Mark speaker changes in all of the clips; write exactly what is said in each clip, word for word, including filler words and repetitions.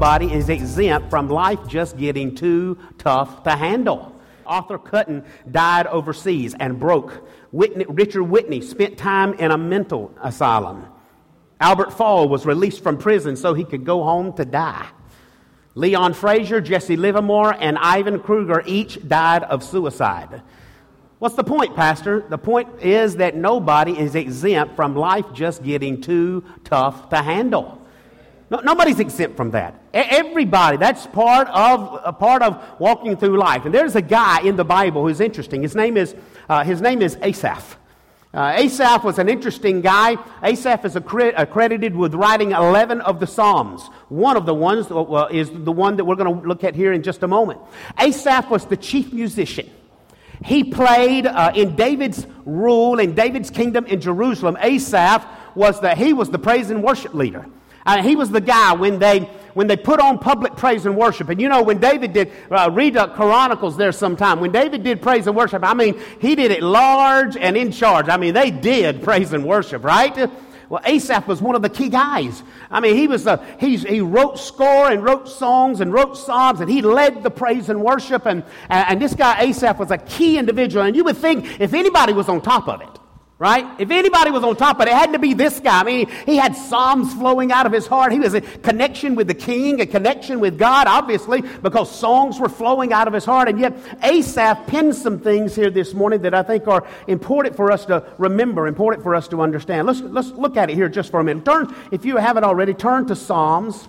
Speaker 1: nobody is exempt from life just getting too tough to handle. Arthur Cutten died overseas and broke. Whitney, Richard Whitney spent time in a mental asylum. Albert Fall was released from prison so he could go home to die. Leon Fraser, Jesse Livermore, and Ivan Kruger each died of suicide. What's the point, Pastor? The point is that nobody is exempt from life just getting too tough to handle. No, nobody's exempt from that. Everybody, that's part of a part of walking through life. And there's a guy in the Bible who's interesting. His name is uh, his name is Asaph. Uh, Asaph was an interesting guy. Asaph is accre- accredited with writing eleven of the Psalms. One of the ones uh, is the one that we're going to look at here in just a moment. Asaph was the chief musician. He played uh, in David's rule, in David's kingdom in Jerusalem. Asaph was the he was the praise and worship leader. Uh, he was the guy when they when they put on public praise and worship. And you know, when David did, uh, read uh, Chronicles there sometime, when David did praise and worship, I mean, he did it large and in charge. I mean, they did praise and worship, right? Well, Asaph was one of the key guys. I mean, he was uh, he's, he wrote score and wrote songs and wrote psalms, and he led the praise and worship. And, and this guy, Asaph, was a key individual. And you would think if anybody was on top of it, right? If anybody was on top of it, it had to be this guy. I mean, he had psalms flowing out of his heart. He was a connection with the king, a connection with God, obviously, because songs were flowing out of his heart. And yet, Asaph penned some things here this morning that I think are important for us to remember, important for us to understand. Let's, let's look at it here just for a minute. Turn, if you haven't already, turn to Psalms,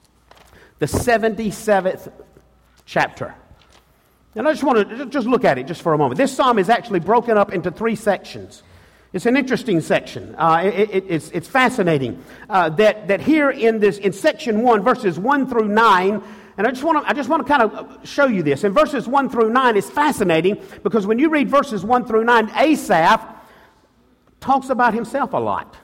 Speaker 1: the seventy-seventh chapter. And I just want to just look at it just for a moment. This psalm is actually broken up into three sections. It's an interesting section. Uh, it, it, it's, it's fascinating uh, that that here in this in section one, verses one through nine, and I just want to I just want to kind of show you this. In verses one through nine, it's fascinating because when you read verses one through nine, Asaph talks about himself a lot.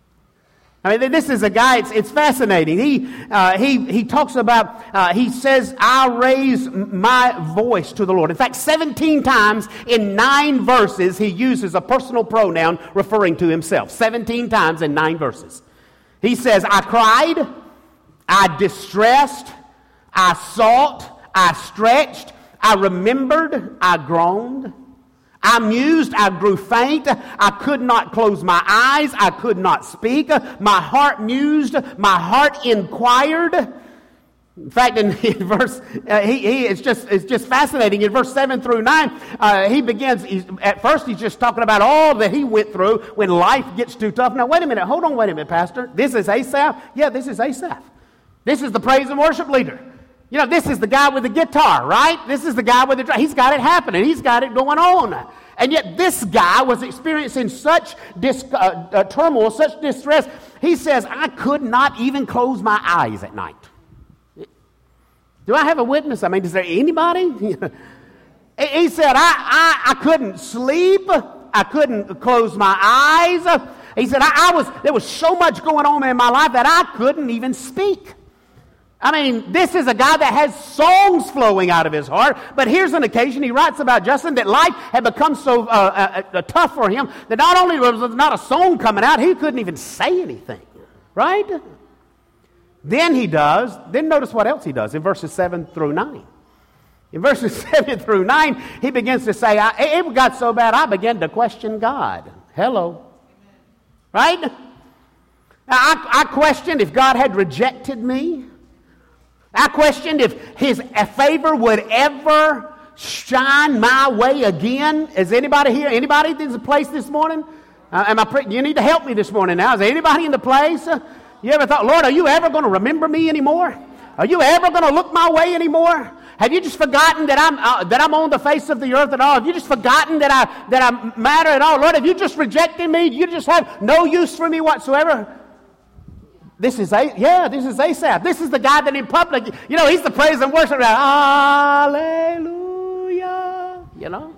Speaker 1: I mean, this is a guy, it's, it's fascinating. He, uh, he, he talks about, uh, he says, I raise my voice to the Lord. In fact, seventeen times in nine verses, he uses a personal pronoun referring to himself. seventeen times in nine verses. He says, I cried, I distressed, I sought, I stretched, I remembered, I groaned. I mused, I grew faint, I could not close my eyes, I could not speak, my heart mused, my heart inquired. In fact, in, in verse, uh, he, he it's just it's just fascinating. In verse seven through nine, uh, he begins, he's, at first he's just talking about all that he went through when life gets too tough. Now, wait a minute, hold on, wait a minute, Pastor. This is Asaph? Yeah, this is Asaph. This is the praise and worship leader. You know, this is the guy with the guitar, right? This is the guy with the drum. He's got it happening. He's got it going on. And yet this guy was experiencing such dis- uh, uh, turmoil, such distress. He says, I could not even close my eyes at night. Do I have a witness? I mean, is there anybody? He said, I, I, I couldn't sleep. I couldn't close my eyes. He said, I, I was there was so much going on in my life that I couldn't even speak. I mean, this is a guy that has songs flowing out of his heart, but here's an occasion he writes about, Justin, that life had become so uh, uh, uh, tough for him that not only was there not a song coming out, he couldn't even say anything, right? Then he does, then notice what else he does in verses seven through nine. In verses seven through nine, he begins to say, I, it got so bad I began to question God. Hello. Right? I, I questioned if God had rejected me. I questioned if his favor would ever shine my way again. Is anybody here? Anybody in the place this morning? Uh, am I? Pre- you need to help me this morning now. Is there anybody in the place? Uh, you ever thought, Lord, are you ever going to remember me anymore? Are you ever going to look my way anymore? Have you just forgotten that I'm uh, that I'm on the face of the earth at all? Have you just forgotten that I that I matter at all? Lord, have you just rejected me? You just have no use for me whatsoever? This is, a, yeah, this is Asaph. This is the guy that in public, you know, he's the praise and worship guy. Hallelujah. You know?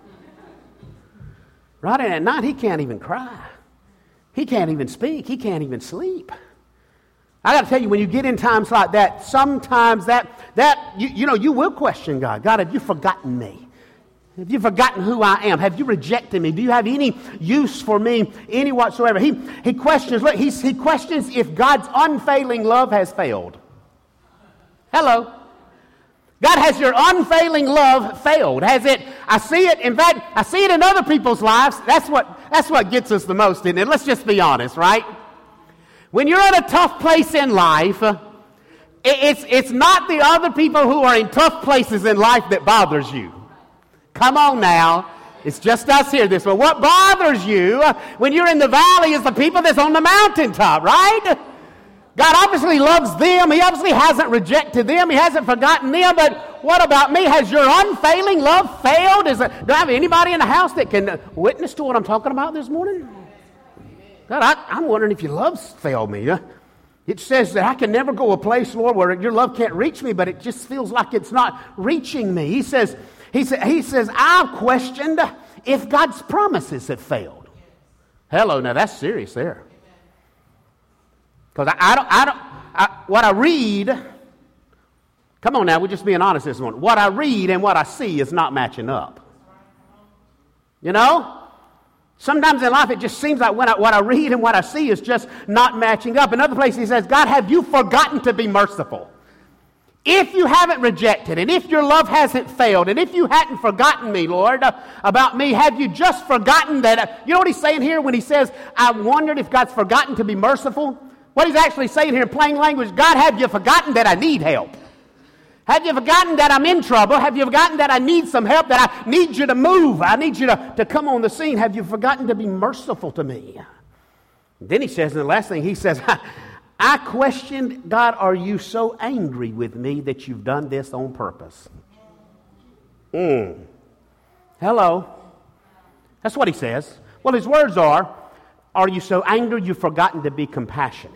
Speaker 1: Right, and at night, he can't even cry. He can't even speak. He can't even sleep. I got to tell you, when you get in times like that, sometimes that, that you, you know, you will question God. God, have you forgotten me? Have you forgotten who I am? Have you rejected me? Do you have any use for me, any whatsoever? He he questions. Look, he he questions if God's unfailing love has failed. Hello. God, has your unfailing love failed? Has it? I see it. In fact, I see it in other people's lives. That's what, that's what gets us the most, isn't it? Let's just be honest, right? When you're in a tough place in life, uh, it, it's, it's not the other people who are in tough places in life that bothers you. Come on now. It's just us here this way. What bothers you uh, when you're in the valley is the people that's on the mountaintop, right? God obviously loves them. He obviously hasn't rejected them. He hasn't forgotten them. But what about me? Has your unfailing love failed? Is it, do I have anybody in the house that can witness to what I'm talking about this morning? God, I, I'm wondering if your love's failed me. It says that I can never go a place, Lord, where your love can't reach me, but it just feels like it's not reaching me. He says, he, sa- he says, I've questioned if God's promises have failed. Hello, now that's serious there. Because I, I don't, I don't, I, what I read, come on now, we're just being honest this morning. What I read and what I see is not matching up. You know? Sometimes in life it just seems like when I, what I read and what I see is just not matching up. Another place he says, God, have you forgotten to be merciful? If you haven't rejected, and if your love hasn't failed, and if you hadn't forgotten me, Lord, uh, about me, have you just forgotten that? Uh, you know what he's saying here when he says, I wondered if God's forgotten to be merciful? What he's actually saying here in plain language, God, have you forgotten that I need help? Have you forgotten that I'm in trouble? Have you forgotten that I need some help, that I need you to move? I need you to, to come on the scene. Have you forgotten to be merciful to me? Then he says, and the last thing he says, I questioned, God, are you so angry with me that you've done this on purpose? Mm. Hello. That's what he says. Well, his words are, are you so angry you've forgotten to be compassionate?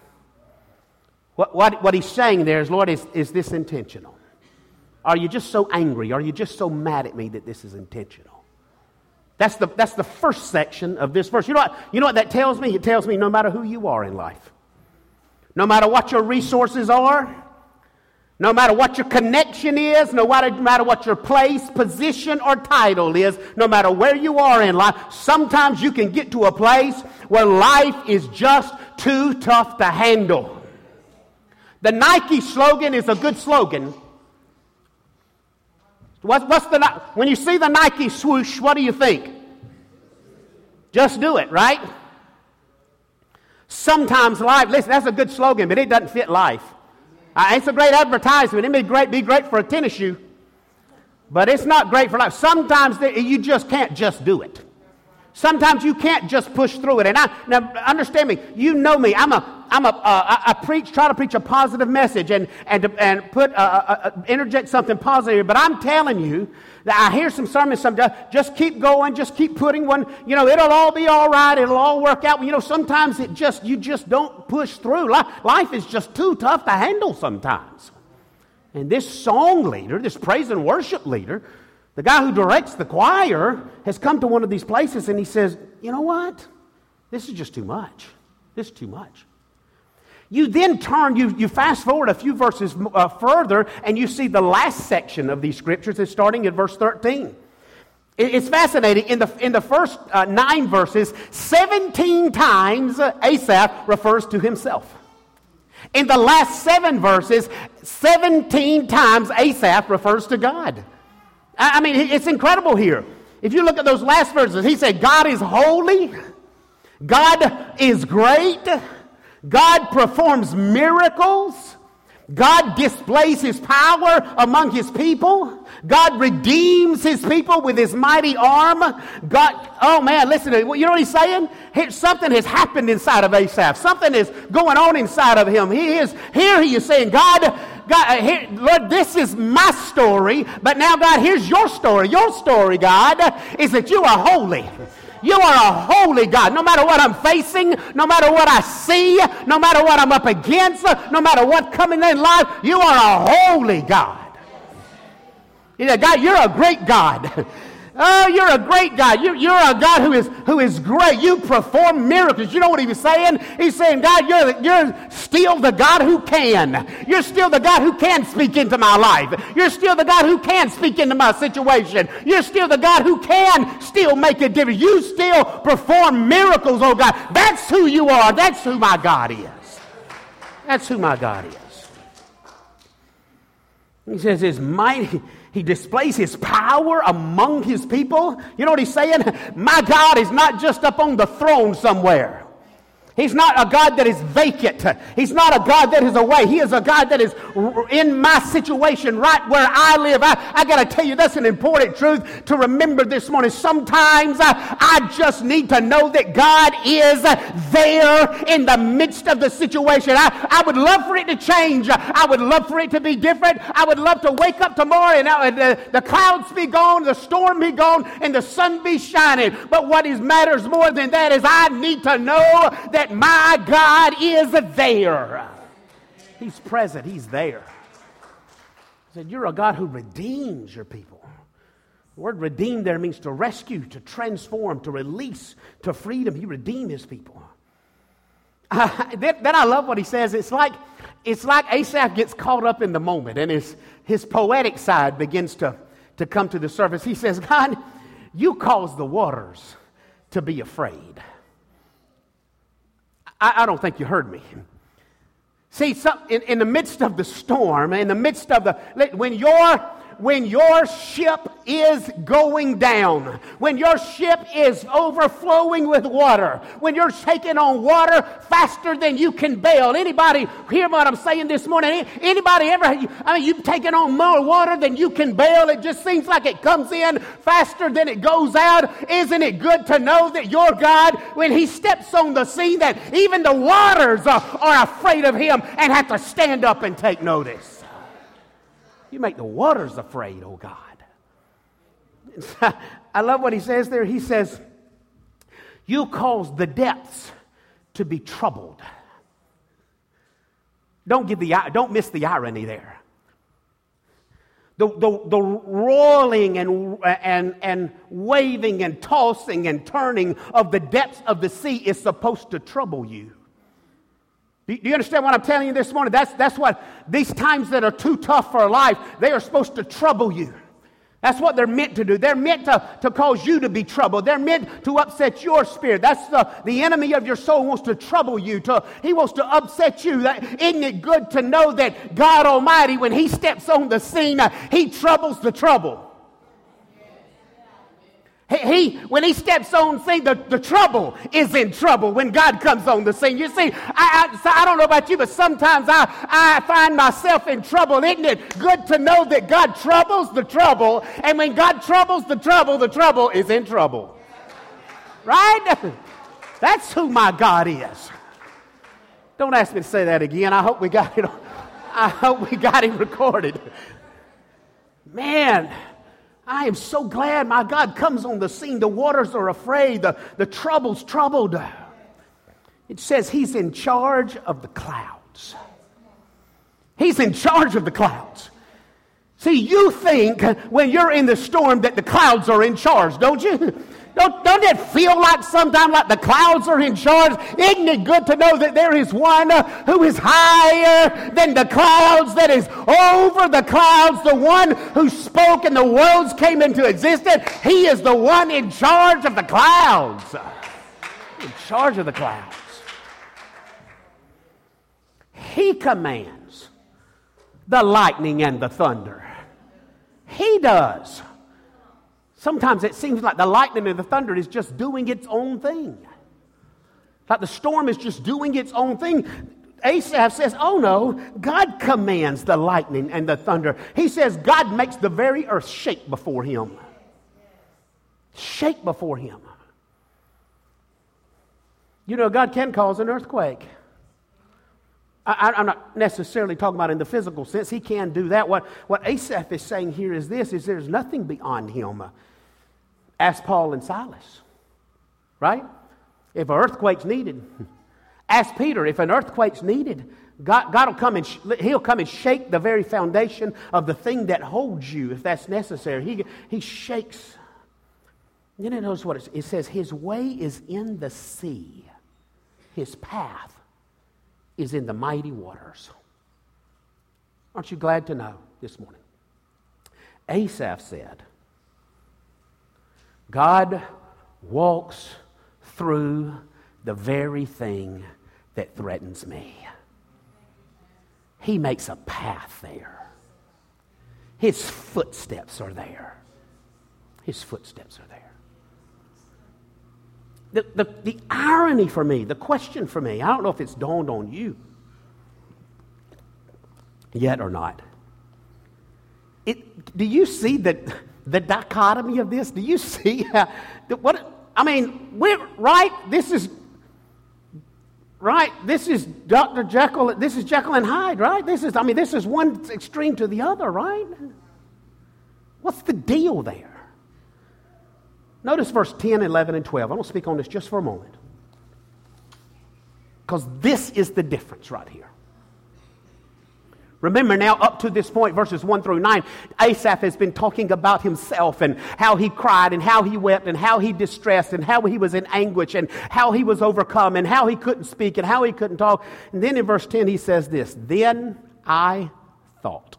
Speaker 1: What, what, what he's saying there is, Lord, is, is this intentional? Are you just so angry? Are you just so mad at me that this is intentional? That's the, that's the first section of this verse. You know what, you know what that tells me? It tells me no matter who you are in life, no matter what your resources are, no matter what your connection is, no matter what your place, position, or title is, no matter where you are in life, sometimes you can get to a place where life is just too tough to handle. The Nike slogan is a good slogan. What, what's the when you see the Nike swoosh, what do you think? Just do it, right? Sometimes life, listen, that's a good slogan, but it doesn't fit life. Uh, it's a great advertisement. It may be great, be great for a tennis shoe, but it's not great for life. Sometimes they, you just can't just do it. Sometimes you can't just push through it. And I, now, understand me. You know me. I'm a, I'm a, uh, I, I preach, try to preach a positive message and and and put, uh, uh, uh, interject something positive. But I'm telling you that I hear some sermons. Some just keep going, just keep putting one. You know, it'll all be all right. It'll all work out. You know, sometimes it just you just don't push through. Life, life is just too tough to handle sometimes. And this song leader, this praise and worship leader, the guy who directs the choir, has come to one of these places and he says, you know what? This is just too much. This is too much. You then turn, you, you fast forward a few verses uh, further and you see the last section of these scriptures is starting at verse thirteen. It, it's fascinating. In the, in the first uh, nine verses, seventeen times uh, Asaph refers to himself. In the last seven verses, seventeen times Asaph refers to God. I mean, it's incredible here. If you look at those last verses, he said, God is holy. God is great. God performs miracles. God displays his power among his people. God redeems his people with his mighty arm. God, oh man, listen to it. You know what he's saying? Here, something has happened inside of Asaph. Something is going on inside of him. He is, here he is saying, God, God, here, Lord, this is my story, but now, God, here's your story. Your story, God, is that you are holy. You are a holy God. No matter what I'm facing, no matter what I see, no matter what I'm up against, no matter what's coming in life, you are a holy God. You know, God, you're a great God. Oh, you're a great God. You're, you're a God who is who is great. You perform miracles. You know what he was saying? He's saying, God, you're, you're still the God who can. You're still the God who can speak into my life. You're still the God who can speak into my situation. You're still the God who can still make a difference. You still perform miracles, oh God. That's who you are. That's who my God is. That's who my God is. He says his might, he displays his power among his people. You know what he's saying? My God is not just up on the throne somewhere. He's not a God that is vacant. He's not a God that is away. He is a God that is in my situation right where I live. I, I got to tell you, that's an important truth to remember this morning. Sometimes I, I just need to know that God is there in the midst of the situation. I, I would love for it to change. I would love for it to be different. I would love to wake up tomorrow and uh, the, the clouds be gone, the storm be gone, and the sun be shining. But what is matters more than that is I need to know that That my God is there. He's present. He's there. He said, you're a God who redeems your people. The word redeem there means to rescue, to transform, to release, to freedom. He redeemed his people. Uh, then, then I love what he says. It's like, it's like Asaph gets caught up in the moment and his, his poetic side begins to, to come to the surface. He says, God, you cause the waters to be afraid. I don't think you heard me. See, some, in, in the midst of the storm, in the midst of the, when your, when your ship is going down, when your ship is overflowing with water, when you're taking on water faster than you can bail. Anybody hear what I'm saying this morning? Anybody ever, I mean, you've taken on more water than you can bail. It just seems like it comes in faster than it goes out. Isn't it good to know that your God, when he steps on the scene, that even the waters are, are afraid of him and have to stand up and take notice? You make the waters afraid, oh God. I love what he says there. He says, you cause the depths to be troubled. Don't give the don't miss the irony there. The, the, the roiling and, and, and waving and tossing and turning of the depths of the sea is supposed to trouble you. Do you understand what I'm telling you this morning? That's, that's what these times that are too tough for life, they are supposed to trouble you. That's what they're meant to do. They're meant to, to cause you to be troubled. They're meant to upset your spirit. That's the, the enemy of your soul wants to trouble you. To, he wants to upset you. That, isn't it good to know that God Almighty, when he steps on the scene, uh, he troubles the trouble. He, when he steps on the scene, the, the trouble is in trouble when God comes on the scene. You see, I, I, so I don't know about you, but sometimes I, I find myself in trouble. Isn't it good to know that God troubles the trouble? And when God troubles the trouble, the trouble is in trouble. Right? That's who my God is. Don't ask me to say that again. I hope we got it. I hope we got it recorded. Man. I am so glad my God comes on the scene. The waters are afraid. The, the trouble's troubled. It says he's in charge of the clouds. He's in charge of the clouds. See, you think when you're in the storm that the clouds are in charge, don't you? Don't, don't it feel like sometimes like the clouds are in charge? Isn't it good to know that there is one uh, who is higher than the clouds, that is over the clouds, the one who spoke and the worlds came into existence? He is the one in charge of the clouds. In charge of the clouds. He commands the lightning and the thunder. He does. Sometimes it seems like the lightning and the thunder is just doing its own thing. Like the storm is just doing its own thing. Asaph says, oh no, God commands the lightning and the thunder. He says God makes the very earth shake before him. Shake before him. You know, God can cause an earthquake. I, I'm not necessarily talking about in the physical sense. He can do that. What, what Asaph is saying here is this, is there's nothing beyond him. Ask Paul and Silas, right? If an earthquake's needed. Ask Peter, if an earthquake's needed, God, God will come and sh- he'll come and shake the very foundation of the thing that holds you, if that's necessary. He, he shakes. Then it knows what it, it says. His way is in the sea. His path is in the mighty waters. Aren't you glad to know this morning? Asaph said, God walks through the very thing that threatens me. He makes a path there. His footsteps are there. His footsteps are there. The, the, the irony for me, the question for me, I don't know if it's dawned on you yet or not. It, do you see the, the dichotomy of this? Do you see how, what, I mean, we're, right, this is, right, this is Doctor Jekyll, this is Jekyll and Hyde, right? This is, I mean, this is one extreme to the other, right? What's the deal there? Notice verse ten, eleven, and twelve. I want to speak on this just for a moment. Because this is the difference right here. Remember now, up to this point, verses one through nine, Asaph has been talking about himself and how he cried and how he wept and how he distressed and how he was in anguish and how he was overcome and how he couldn't speak and how he couldn't talk. And then in verse ten he says this, "Then I thought,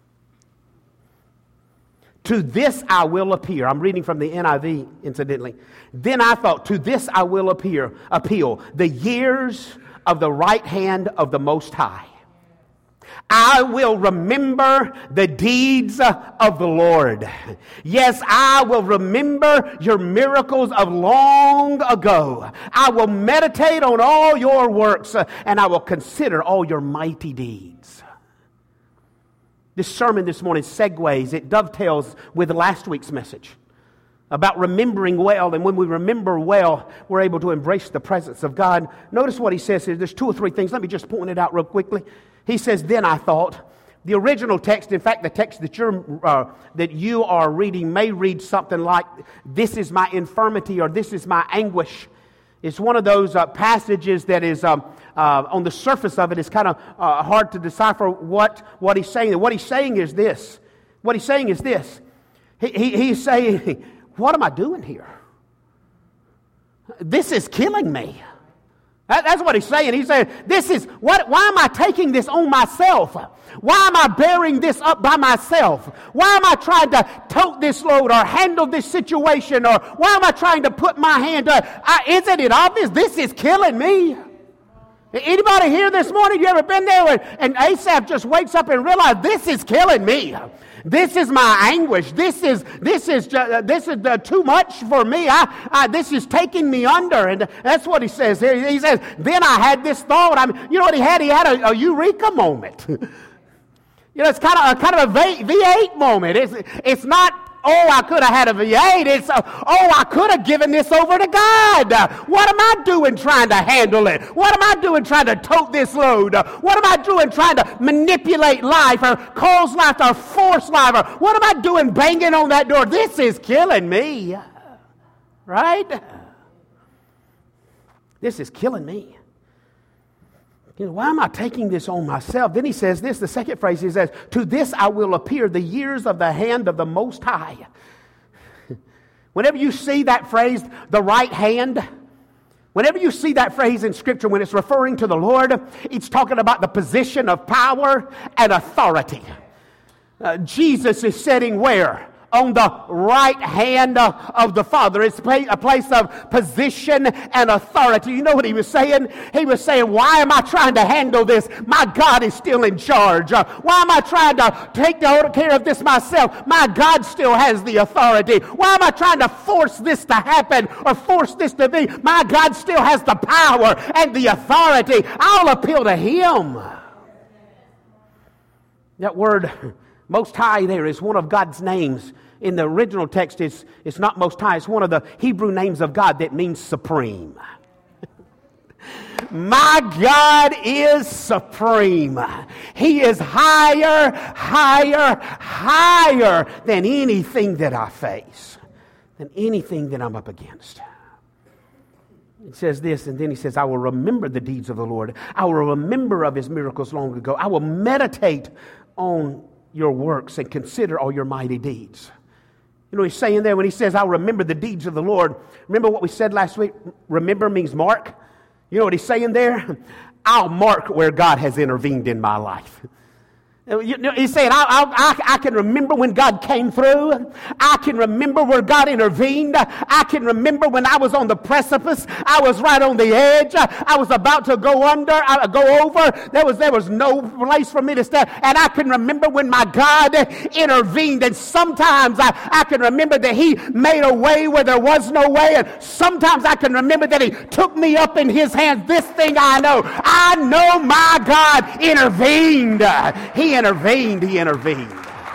Speaker 1: to this I will appear." I'm reading from the N I V, incidentally. "Then I thought, to this I will appear, appeal, the years of the right hand of the Most High. I will remember the deeds of the Lord. Yes, I will remember your miracles of long ago. I will meditate on all your works, and I will consider all your mighty deeds." This sermon this morning segues, it dovetails with last week's message about remembering well. And when we remember well, we're able to embrace the presence of God. Notice what he says here. There's two or three things. Let me just point it out real quickly. He says, "Then I thought." The original text, in fact, the text that you're uh, that you are reading may read something like, "This is my infirmity," or "This is my anguish." It's one of those uh, passages that is, um, uh, on the surface of it, is kind of uh, hard to decipher what, what he's saying. And what he's saying is this. What he's saying is this. He, he, he's saying, what am I doing here? This is killing me. That, that's what he's saying. He's saying, this is, what? Why am I taking this on myself? Why am I bearing this up by myself? Why am I trying to tote this load or handle this situation? Or why am I trying to put my hand up? I, isn't it obvious? This is killing me. Anybody here this morning, you ever been there and, and Asaph just wakes up and realizes, this is killing me. This is my anguish. This is this is uh, this is uh, too much for me. I, I this is taking me under, and that's what he says here. He says, "Then I had this thought." I mean, you know what he had? He had a, a eureka moment. You know, it's kind of a kind of a V eight moment. It's it's not, oh, I could have had a V eight. It's, uh, oh, I could have given this over to God. Uh, what am I doing trying to handle it? What am I doing trying to tote this load? Uh, what am I doing trying to manipulate life or cause life or force life? Or what am I doing banging on that door? This is killing me. Right? This is killing me. You know, why am I taking this on myself? Then he says this, the second phrase, he says, "To this I will appear, the years of the hand of the Most High." Whenever you see that phrase, the right hand, whenever you see that phrase in Scripture, when it's referring to the Lord, it's talking about the position of power and authority. Uh, Jesus is sitting where? On the right hand of the Father. It's a place of position and authority. You know what he was saying? He was saying, why am I trying to handle this? My God is still in charge. Why am I trying to take care of this myself? My God still has the authority. Why am I trying to force this to happen or force this to be? My God still has the power and the authority. I'll appeal to Him. That word, Most High, there is one of God's names. In the original text, it's, it's not Most High. It's one of the Hebrew names of God that means supreme. My God is supreme. He is higher, higher, higher than anything that I face, than anything that I'm up against. He says this, and then he says, "I will remember the deeds of the Lord. I will remember of His miracles long ago. I will meditate on your works and consider all your mighty deeds." You know what he's saying there when he says, "I'll remember the deeds of the Lord." Remember what we said last week? Remember means mark. You know what he's saying there? I'll mark where God has intervened in my life. He's saying, I, I, I can remember when God came through. I can remember where God intervened. I can remember when I was on the precipice. I was right on the edge. I was about to go under, I, go over. There was, there was no place for me to stand. And I can remember when my God intervened. And sometimes I, I can remember that He made a way where there was no way. And sometimes I can remember that He took me up in His hands. This thing I know. I know my God intervened. He intervened, he intervened.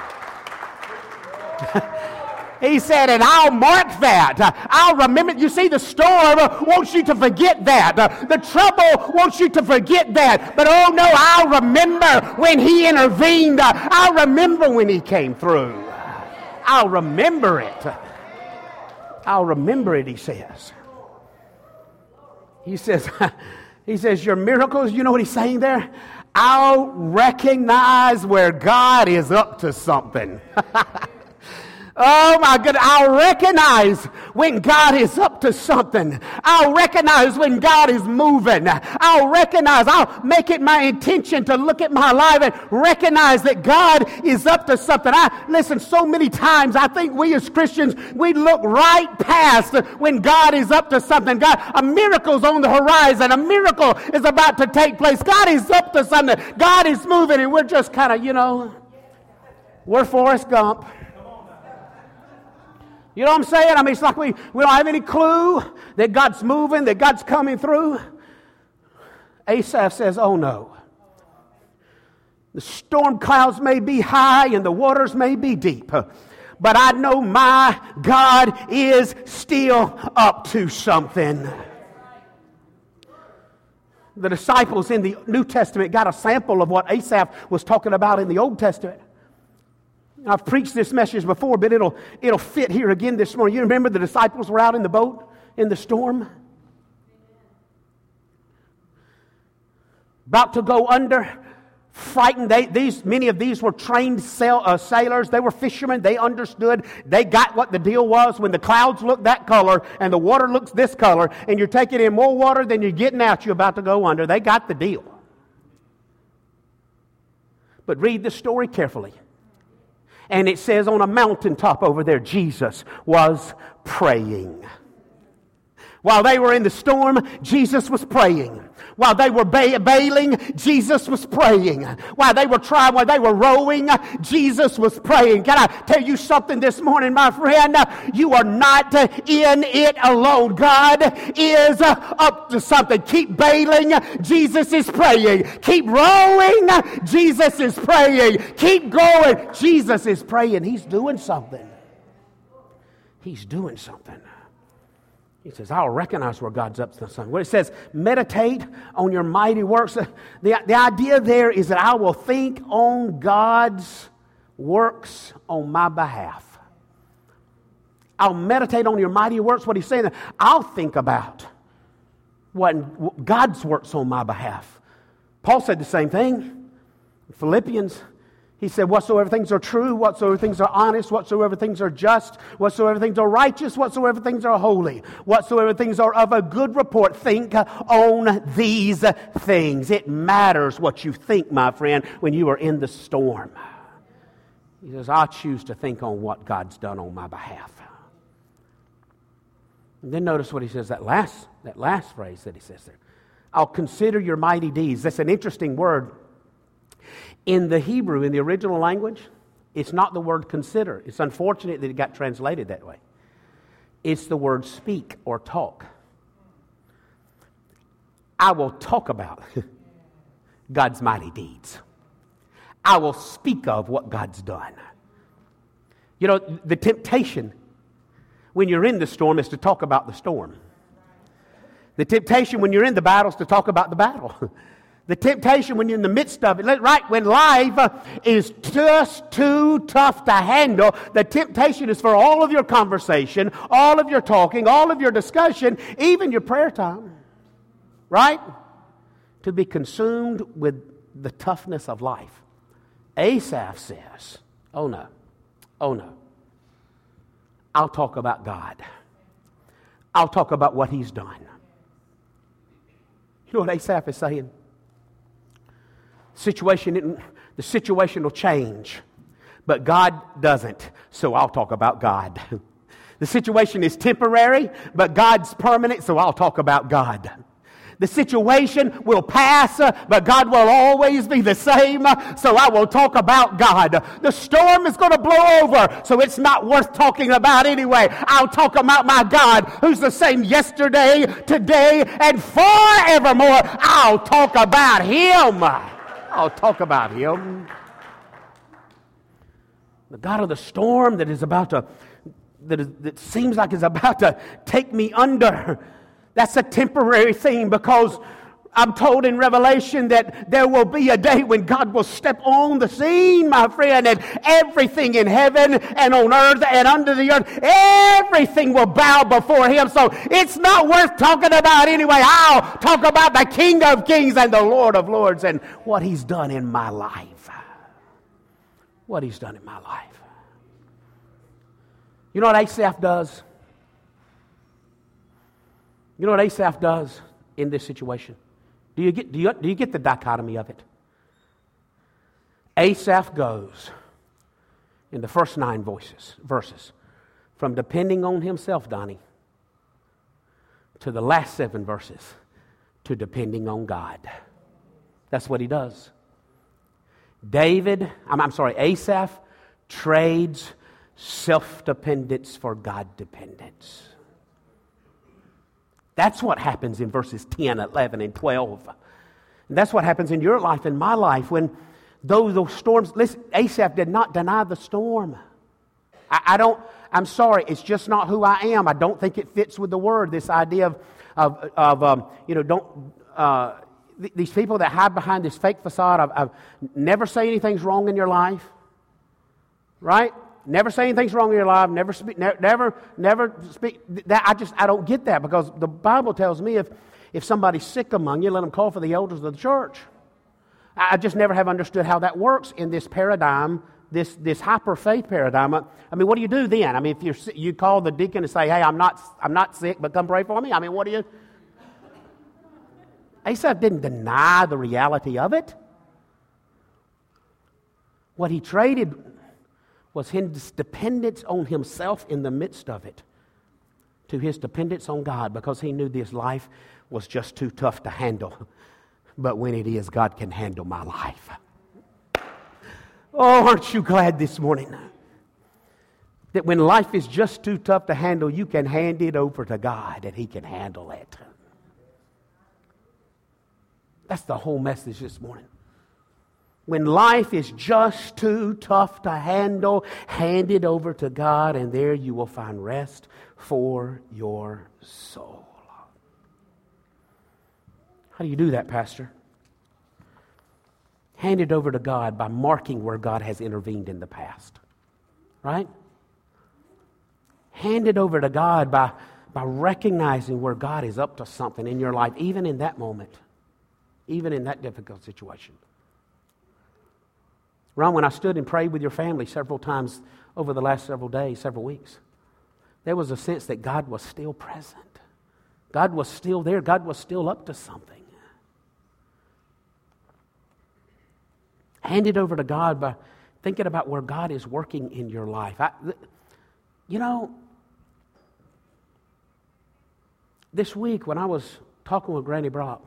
Speaker 1: He said, and I'll mark that. I'll remember. You see, the storm wants you to forget that. The trouble wants you to forget that. But oh no, I'll remember when he intervened. I'll remember when he came through. I'll remember it. I'll remember it, he says. He says, he says, your miracles, you know what he's saying there? I'll recognize where God is up to something. Oh my goodness, I'll recognize when God is up to something. I'll recognize when God is moving. I'll recognize, I'll make it my intention to look at my life and recognize that God is up to something. I listen, so many times I think we as Christians, we look right past when God is up to something. God, a miracle's on the horizon. A miracle is about to take place. God is up to something. God is moving, and we're just kind of, you know, we're Forrest Gump. You know what I'm saying? I mean, it's like we, we don't have any clue that God's moving, that God's coming through. Asaph says, oh no. The storm clouds may be high and the waters may be deep, but I know my God is still up to something. The disciples in the New Testament got a sample of what Asaph was talking about in the Old Testament. I've preached this message before, but it'll it'll fit here again this morning. You remember the disciples were out in the boat in the storm? About to go under, frightened. They, these Many of these were trained sail, uh, sailors. They were fishermen. They understood. They got what the deal was. When the clouds look that color and the water looks this color and you're taking in more water than you're getting out, you're about to go under. They got the deal. But read the story carefully. And it says on a mountaintop over there, Jesus was praying. While they were in the storm, Jesus was praying. While they were ba- bailing, Jesus was praying. While they were trying, while they were rowing, Jesus was praying. Can I tell you something this morning, my friend? You are not in it alone. God is up to something. Keep bailing, Jesus is praying. Keep rowing, Jesus is praying. Keep going, Jesus is praying. He's doing something. He's doing something. He says, I'll recognize where God's up to something. When it says, meditate on your mighty works, the, the idea there is that I will think on God's works on my behalf. I'll meditate on your mighty works. What he's saying, I'll think about what God's works on my behalf. Paul said the same thing. Philippians, he said, whatsoever things are true, whatsoever things are honest, whatsoever things are just, whatsoever things are righteous, whatsoever things are holy, whatsoever things are of a good report, think on these things. It matters what you think, my friend, when you are in the storm. He says, I choose to think on what God's done on my behalf. And then notice what he says, that last, that last phrase that he says there. I'll consider your mighty deeds. That's an interesting word. In the Hebrew, in the original language, it's not the word consider. It's unfortunate that it got translated that way. It's the word speak or talk. I will talk about God's mighty deeds. I will speak of what God's done. You know, the temptation when you're in the storm is to talk about the storm. The temptation when you're in the battle is to talk about the battle. The temptation when you're in the midst of it, right when life is just too tough to handle, the temptation is for all of your conversation, all of your talking, all of your discussion, even your prayer time, right? To be consumed with the toughness of life. Asaph says, oh no, oh no. I'll talk about God. I'll talk about what He's done. You know what Asaph is saying? Situation isn't the situation will change. But God doesn't, so I'll talk about God. The situation is temporary, but God's permanent, so I'll talk about God. The situation will pass, but God will always be the same, so I will talk about God. The storm is going to blow over, so it's not worth talking about anyway. I'll talk about my God, who's the same yesterday, today, and forevermore. I'll talk about Him. I'll talk about Him. The God of the storm that is about to, that, is, that seems like is about to take me under. That's a temporary thing, because I'm told in Revelation that there will be a day when God will step on the scene, my friend, and everything in heaven and on earth and under the earth, everything will bow before Him. So it's not worth talking about anyway. I'll talk about the King of Kings and the Lord of Lords and what He's done in my life. What He's done in my life. You know what Asaph does? You know what Asaph does in this situation? Do you get, do you, do you get the dichotomy of it? Asaph goes in the first nine voices, verses from depending on himself, Donnie, to the last seven verses to depending on God. That's what he does. David, I'm, I'm sorry, Asaph trades self-dependence for God-dependence. That's what happens in verses ten, eleven, and twelve. And that's what happens in your life and my life when those, those storms... Listen, Asaph did not deny the storm. I, I don't... I'm sorry, it's just not who I am. I don't think it fits with the word, this idea of, of, of um, you know, don't... Uh, th- these people that hide behind this fake facade of, of never say anything's wrong in your life. Right? Never say anything's wrong in your life. Never speak. Ne- never, never speak. That I just I don't get that, because the Bible tells me if if somebody's sick among you, let them call for the elders of the church. I, I just never have understood how that works in this paradigm, this this hyper faith paradigm. I, I mean, what do you do then? I mean, if you you call the deacon and say, "Hey, I'm not I'm not sick, but come pray for me." I mean, what do you? Asaph didn't deny the reality of it. What he traded was his dependence on himself in the midst of it to his dependence on God, because he knew this life was just too tough to handle. But when it is, God can handle my life. Oh, aren't you glad this morning that when life is just too tough to handle, you can hand it over to God and He can handle it? That's the whole message this morning. When life is just too tough to handle, hand it over to God, and there you will find rest for your soul. How do you do that, Pastor? Hand it over to God by marking where God has intervened in the past. Right? Hand it over to God by, by recognizing where God is up to something in your life, even in that moment, even in that difficult situation. Ron, when I stood and prayed with your family several times over the last several days, several weeks, there was a sense that God was still present. God was still there. God was still up to something. Hand it over to God by thinking about where God is working in your life. I, you know, this week when I was talking with Granny Brock,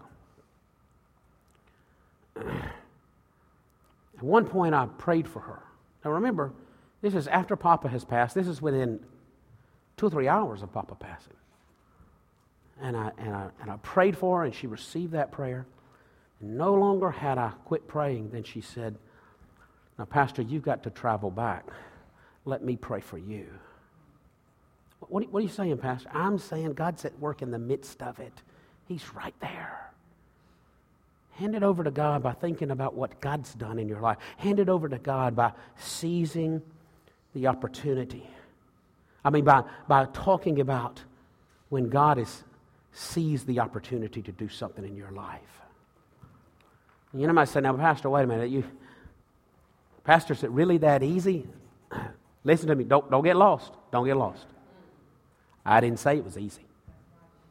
Speaker 1: at one point, I prayed for her. Now remember, this is after Papa has passed. This is within two or three hours of Papa passing. And I, and I, and I prayed for her, and she received that prayer. And no longer had I quit praying, then she said, "Now, Pastor, you've got to travel back. Let me pray for you." What, what are you saying, Pastor? I'm saying God's at work in the midst of it. He's right there. Hand it over to God by thinking about what God's done in your life. Hand it over to God by seizing the opportunity. I mean, by, by talking about when God has seized the opportunity to do something in your life. And you know, might say, "Now, Pastor, wait a minute. You, Pastor, is it really that easy?" Listen to me. Don't, don't get lost. Don't get lost. I didn't say it was easy.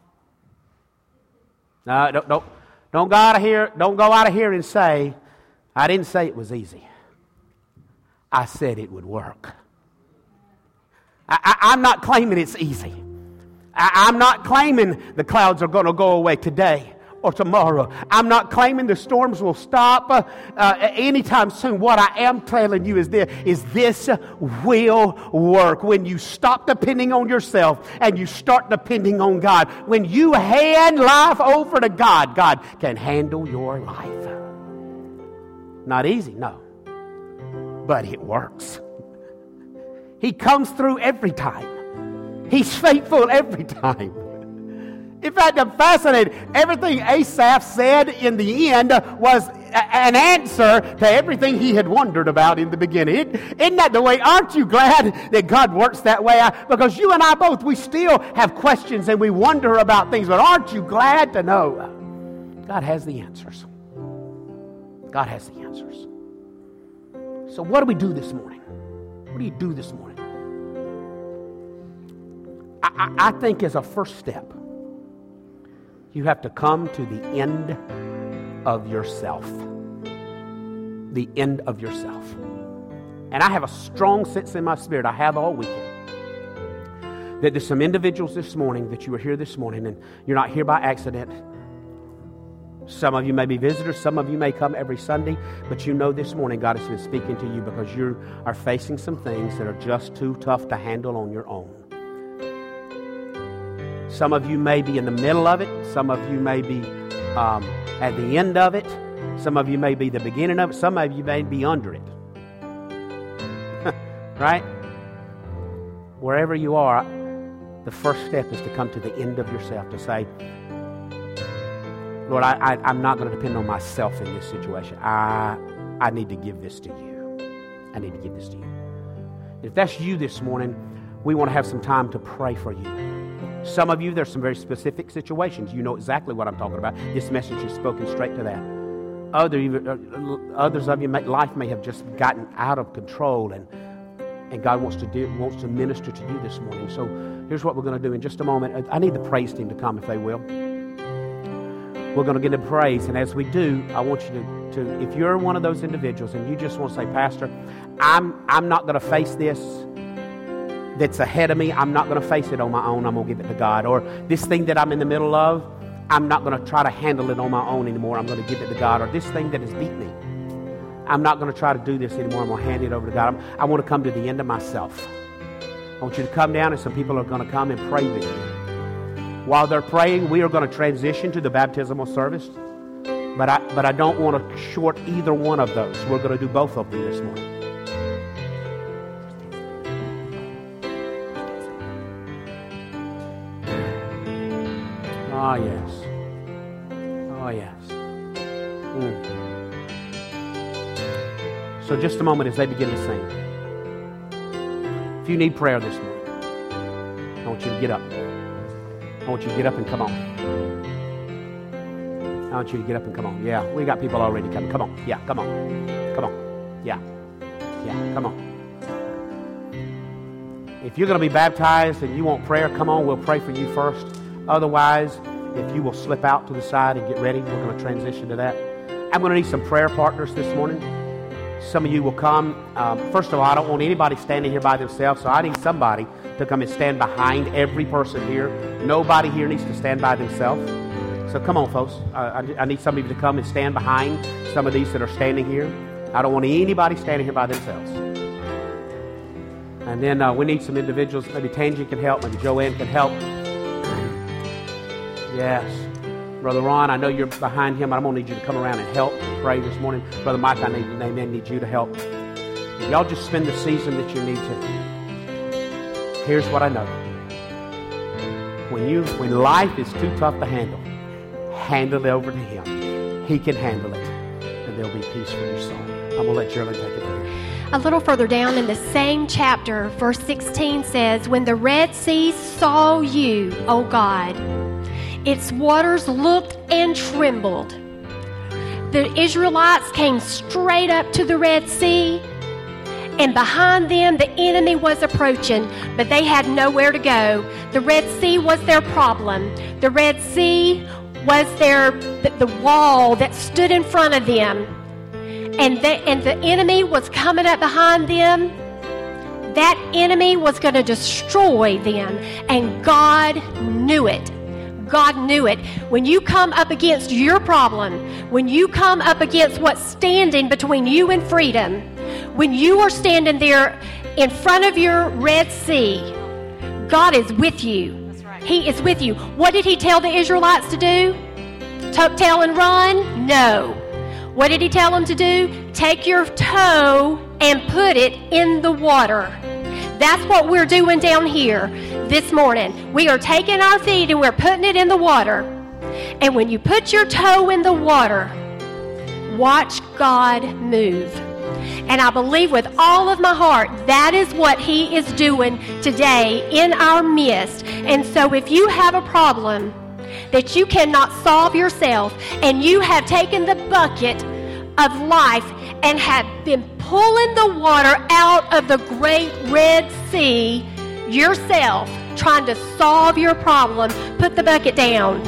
Speaker 1: No, don't... don't Don't go out of here, don't go out of here and say, I didn't say it was easy. I said it would work. I, I, I'm not claiming it's easy. I, I'm not claiming the clouds are going to go away today or tomorrow. I'm not claiming the storms will stop uh, uh, anytime soon. What I am telling you is this, is this will work. When you stop depending on yourself and you start depending on God, when you hand life over to God, God can handle your life. Not easy, no. But it works. He comes through every time. He's faithful every time. In fact, I'm fascinated. Everything Asaph said in the end was a- an answer to everything he had wondered about in the beginning. It, isn't that the way? Aren't you glad that God works that way? I, because you and I both, we still have questions and we wonder about things. But aren't you glad to know God has the answers? God has the answers. So what do we do this morning? What do you do this morning? I, I, I think as a first step, you have to come to the end of yourself. The end of yourself. And I have a strong sense in my spirit, I have all weekend, that there's some individuals this morning that you are here this morning and you're not here by accident. Some of you may be visitors, some of you may come every Sunday, but you know this morning God has been speaking to you because you are facing some things that are just too tough to handle on your own. Some of you may be in the middle of it. Some of you may be um, at the end of it. Some of you may be the beginning of it. Some of you may be under it. Right? Wherever you are, the first step is to come to the end of yourself, to say, Lord, I, I, I'm not going to depend on myself in this situation. I, I need to give this to you. I need to give this to you. If that's you this morning, we want to have some time to pray for you. Some of you, there's some very specific situations. You know exactly what I'm talking about. This message is spoken straight to that. Other, others of you, may, life may have just gotten out of control, and and God wants to do, wants to minister to you this morning. So here's what we're going to do in just a moment. I need the praise team to come, if they will. We're going to get into praise, and as we do, I want you to, to, if you're one of those individuals and you just want to say, Pastor, I'm I'm not going to face this that's ahead of me. I'm not going to face it on my own. I'm going to give it to God. Or this thing that I'm in the middle of, I'm not going to try to handle it on my own anymore. I'm going to give it to God. Or this thing that has beat me, I'm not going to try to do this anymore. I'm going to hand it over to God. I'm, I want to come to the end of myself. I want you to come down, and some people are going to come and pray with you. While they're praying, we are going to transition to the baptismal service. But I, but I don't want to short either one of those. We're going to do both of them this morning. Ah, yes. Oh, yes. Mm. So just a moment as they begin to sing. If you need prayer this morning, I want you to get up. I want you to get up and come on. I want you to get up and come on. Yeah, we got people already coming. Come on. Yeah, come on. Come on. Yeah. Yeah, come on. If you're going to be baptized and you want prayer, come on. We'll pray for you first. Otherwise, if you will slip out to the side and get ready, we're going to transition to that. I'm going to need some prayer partners this morning. Some of you will come. Um, first of all, I don't want anybody standing here by themselves, so I need somebody to come and stand behind every person here. Nobody here needs to stand by themselves. So come on, folks. I, I, I need somebody to come and stand behind some of these that are standing here. I don't want anybody standing here by themselves. And then uh, we need some individuals. Maybe Tangi can help. Maybe Joanne can help. Yes. Brother Ron, I know you're behind him. I'm going to need you to come around and help and pray this morning. Brother Mike, I need, I need you to help. Y'all just spend the season that you need to. Here's what I know. When you, when life is too tough to handle, handle it over to him. He can handle it. And there'll be peace for your soul. I'm going to let Geraldine take it from here.
Speaker 2: A little further down in the same chapter, verse sixteen says, when the Red Sea saw you, O God, its waters looked and trembled. The Israelites came straight up to the Red Sea, and behind them the enemy was approaching, but they had nowhere to go. The Red Sea was their problem. The Red Sea was their the, the wall that stood in front of them. and the, and the enemy was coming up behind them, that enemy was going to destroy them, and God knew it. God knew it. When you come up against your problem, when you come up against what's standing between you and freedom, when you are standing there in front of your Red Sea, God is with you. That's right. He is with you. What did he tell the Israelites to do? Tuck tail and run? No. What did he tell them to do? Take your toe and put it in the water. That's what we're doing down here this morning. We are taking our feet and we're putting it in the water. And when you put your toe in the water, watch God move. And I believe with all of my heart that is what he is doing today in our midst. And so if you have a problem that you cannot solve yourself, and you have taken the bucket of life and have been pulling the water out of the great Red Sea yourself, trying to solve your problem, put the bucket down.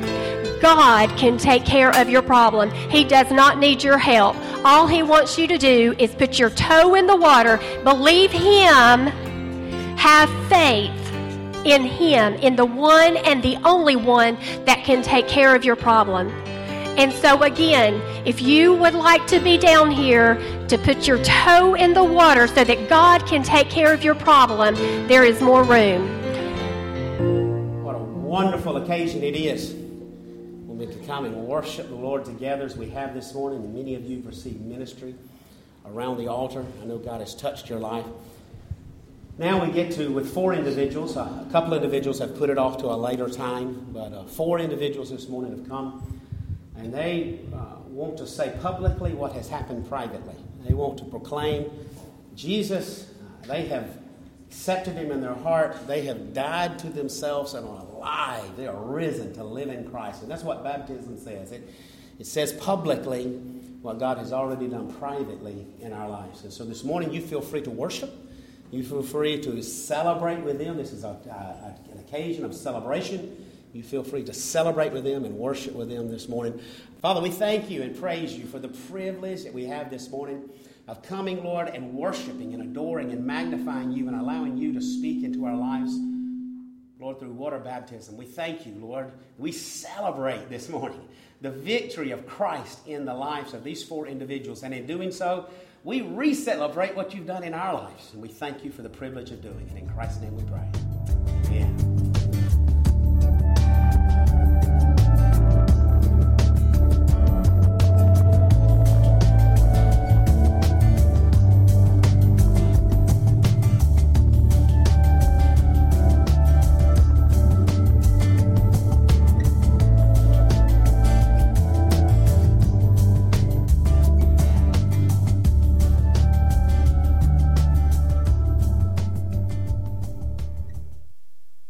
Speaker 2: God can take care of your problem. He does not need your help. All he wants you to do is put your toe in the water, believe him, have faith in him, in the one and the only one that can take care of your problem. And so again, if you would like to be down here to put your toe in the water so that God can take care of your problem, there is more room.
Speaker 1: What a wonderful occasion it is when we can come and worship the Lord together as we have this morning. And many of you have received ministry around the altar. I know God has touched your life. Now we get to, with four individuals, uh, a couple of individuals have put it off to a later time, but uh, four individuals this morning have come, and they uh, want to say publicly what has happened privately. They want to proclaim Jesus. Uh, they have accepted him in their heart. They have died to themselves and are alive. They are risen to live in Christ. And that's what baptism says. It, it says publicly what God has already done privately in our lives. And so this morning you feel free to worship. You feel free to celebrate with them. This is a, a, an occasion of celebration. You feel free to celebrate with them and worship with them this morning. Father, we thank you and praise you for the privilege that we have this morning of coming, Lord, and worshiping and adoring and magnifying you and allowing you to speak into our lives, Lord, through water baptism. We thank you, Lord. We celebrate this morning the victory of Christ in the lives of these four individuals. And in doing so, we re-celebrate what you've done in our lives. And we thank you for the privilege of doing it. In Christ's name we pray.